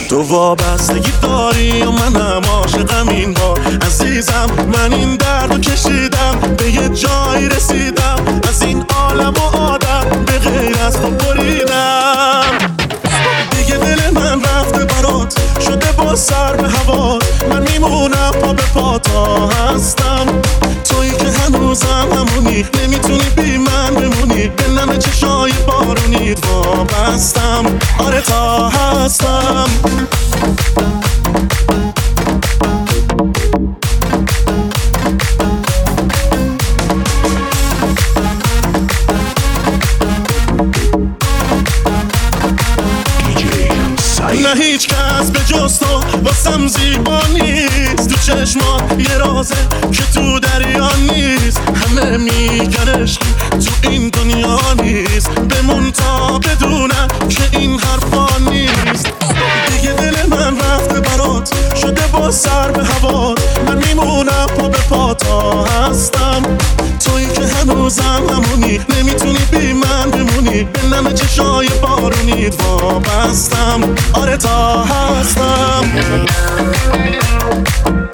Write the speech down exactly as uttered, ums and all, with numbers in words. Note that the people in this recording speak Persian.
تو وابستگی داری و منم عاشقم این بار عزیزم. من این دردو کشیدم به یه جایی رسیدم، از این عالم و آدم به غیر از تو بریدم. دیگه دل من رفته برات شده با سر به هوا، من میمونم پا به پا تا هستم. تویی که هنوزم همونی، نمیتونی بی من بمونی، به نم چشای بارونیت وابستم. آره تا هستم. نه هیچ کس به جز تو واسم زیبا نیست، تو چشمات یه رازه که تو دریا نیست. همه میگن عشقی تو این دنیا نیست، بمون تا بدونم که این حرفا نیست. دیگه دل من رفته برات شده با سر به هوا، من میمونم پا به پا تا هستم. تویی که هنوزم همونی، نمیتونی بی من بمونی، به نم چشای بارونیت وابستم. آره تا هستم.